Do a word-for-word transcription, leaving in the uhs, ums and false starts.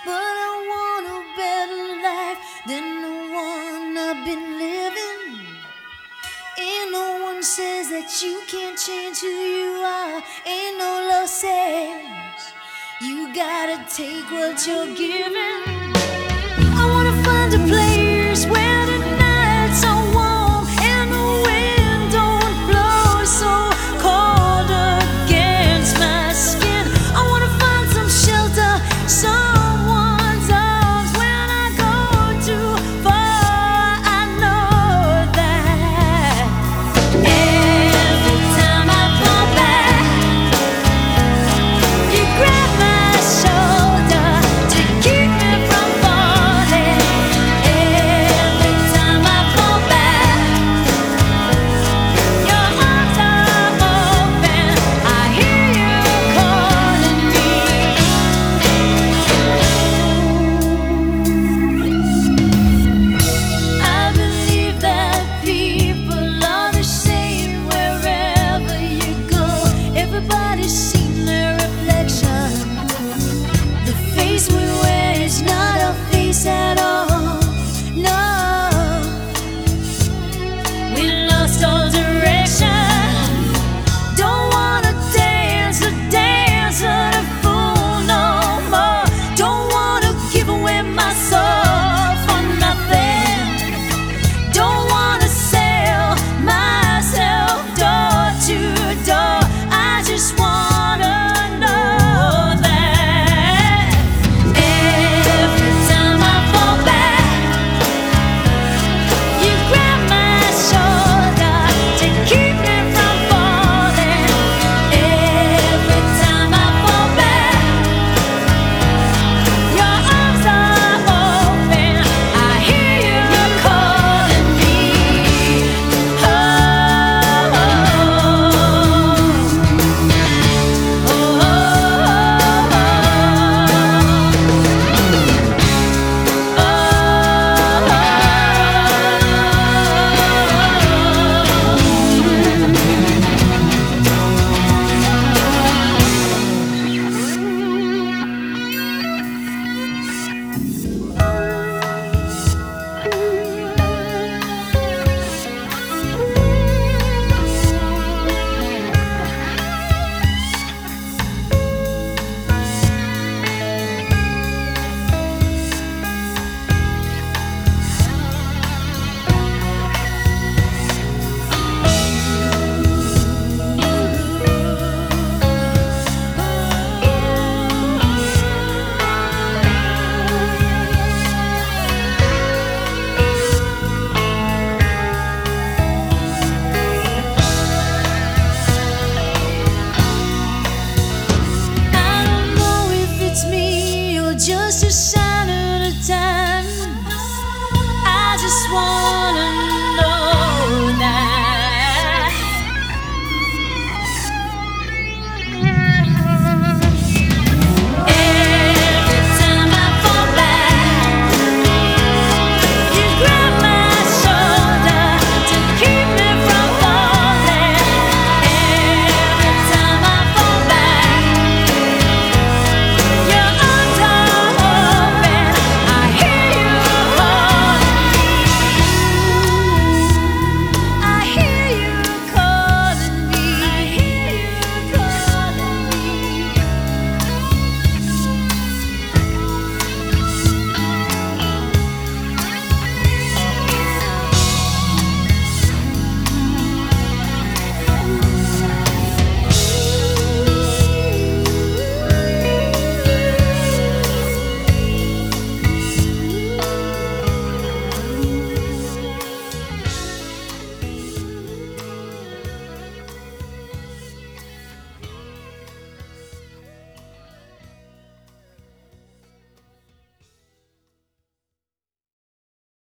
but I want a better life than the one I've been living. And no one says that you can't change who you are. Ain't no law says you gotta take what you're given. I wanna find a place where the nights are warm and the wind don't blow so cold against my skin. I wanna find some shelter, someone's arms. When I go too far, I know that every time I fall back, you grab my shoulder to keep me from falling. Every time I fall back, your arms are open. I hear you calling me. I believe that people are the same wherever you go. Everybody's seen their reflection. The face we wear is not a face at all. No, we lost all direction. Don't wanna dance the dance of the fool no more. Don't wanna give away my soul for nothing. Don't wanna sell myself door to door. I just wanna know that every time I fall back, you grab my shoulder to keep me from falling. Every time I fall back, your arms are open. I hear you calling me. Oh, oh, I don't know if it's me or just a sign of the times. I just want